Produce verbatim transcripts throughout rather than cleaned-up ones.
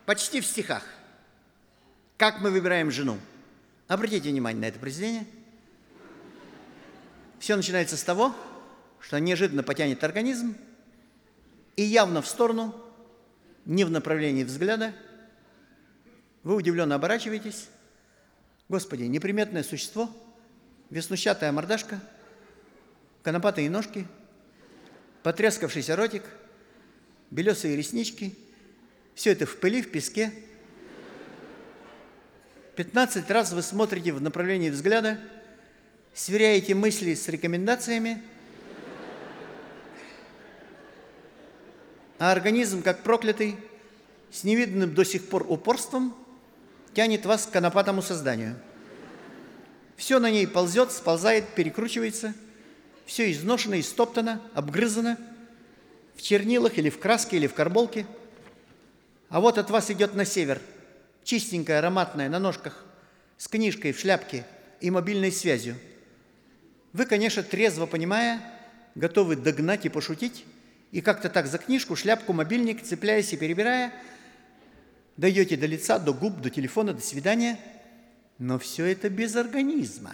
почти в стихах. Как мы выбираем жену? Обратите внимание на это произведение. Все начинается с того, что неожиданно потянет организм и явно в сторону, не в направлении взгляда. Вы удивленно оборачиваетесь. Господи, неприметное существо, веснущатая мордашка, конопатые ножки, потрескавшийся ротик, белесые реснички. Все это в пыли, в песке. пятнадцать раз вы смотрите в направлении взгляда, сверяете мысли с рекомендациями, а организм, как проклятый, с невиданным до сих пор упорством тянет вас к конопатому созданию. Все на ней ползет, сползает, перекручивается, все изношено, истоптано, обгрызано, в чернилах или в краске, или в карболке. А вот от вас идет на север, чистенькая, ароматная, на ножках, с книжкой в шляпке и мобильной связью. Вы, конечно, трезво понимая, готовы догнать и пошутить, и как-то так за книжку, шляпку, мобильник, цепляясь и перебирая, дойдете до лица, до губ, до телефона, до свидания, но все это без организма.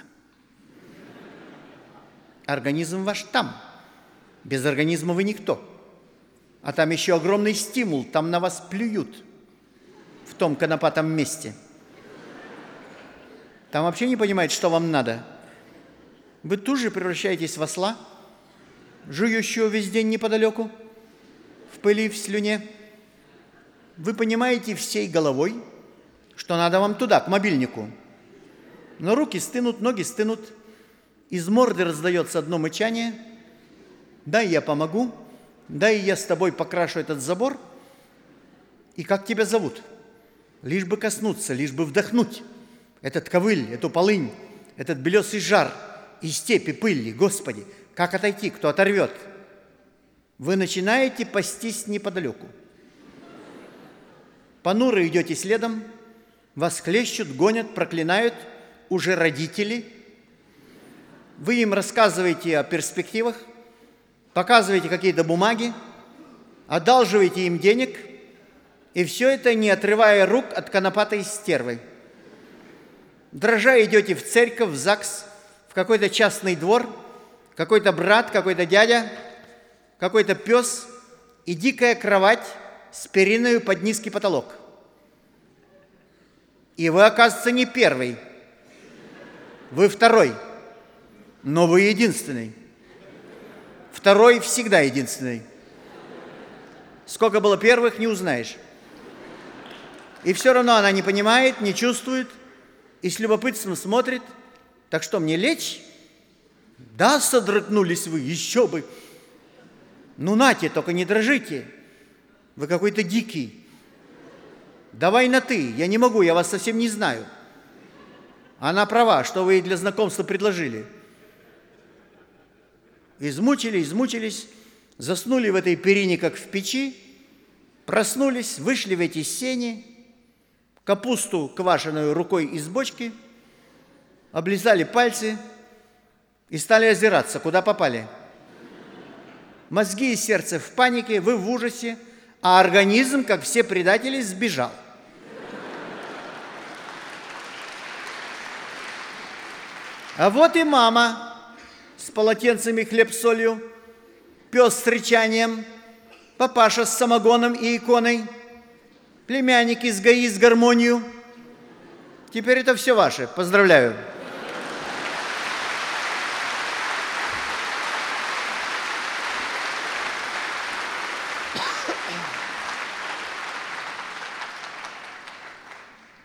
Организм ваш там. Без организма вы никто. А там еще огромный стимул, там на вас плюют в том конопатом месте. Там вообще не понимают, что вам надо. Вы тут же превращаетесь в осла, жующего весь день неподалеку, в пыли, в слюне. Вы понимаете всей головой, что надо вам туда, к мобильнику. Но руки стынут, ноги стынут, из морды раздается одно мычание. Дай я помогу, дай я с тобой покрашу этот забор. И как тебя зовут? Лишь бы коснуться, лишь бы вдохнуть этот ковыль, эту полынь, этот белесый жар и степи пыли. Господи, как отойти, кто оторвет? Вы начинаете пастись неподалеку. Понуро идете следом, вас хлещут, гонят, проклинают уже родители. Вы им рассказываете о перспективах, показываете какие-то бумаги, одалживаете им денег, и все это не отрывая рук от конопатой стервы. Дрожа идете в церковь, в ЗАГС, в какой-то частный двор, какой-то брат, какой-то дядя, какой-то пес и дикая кровать с периною под низкий потолок. И вы, оказывается, не первый, вы второй, но вы единственный. Второй всегда единственный. Сколько было первых, не узнаешь. И все равно она не понимает, не чувствует и с любопытством смотрит. Так что, мне лечь? Да, содрогнулись вы, еще бы. Ну, нате, только не дрожите. Вы какой-то дикий. Давай на «ты». Я не могу, я вас совсем не знаю. Она права, что вы ей для знакомства предложили. Измучили, измучились, заснули в этой перине, как в печи, проснулись, вышли в эти сени, капусту квашеную рукой из бочки, облизали пальцы и стали озираться, куда попали. Мозги и сердце в панике, вы в ужасе, а организм, как все предатели, сбежал. А вот и мама с полотенцами, хлеб с солью, пес с рычанием, папаша с самогоном и иконой, племянник из ГАИ с гармонию. Теперь это все ваше. Поздравляю.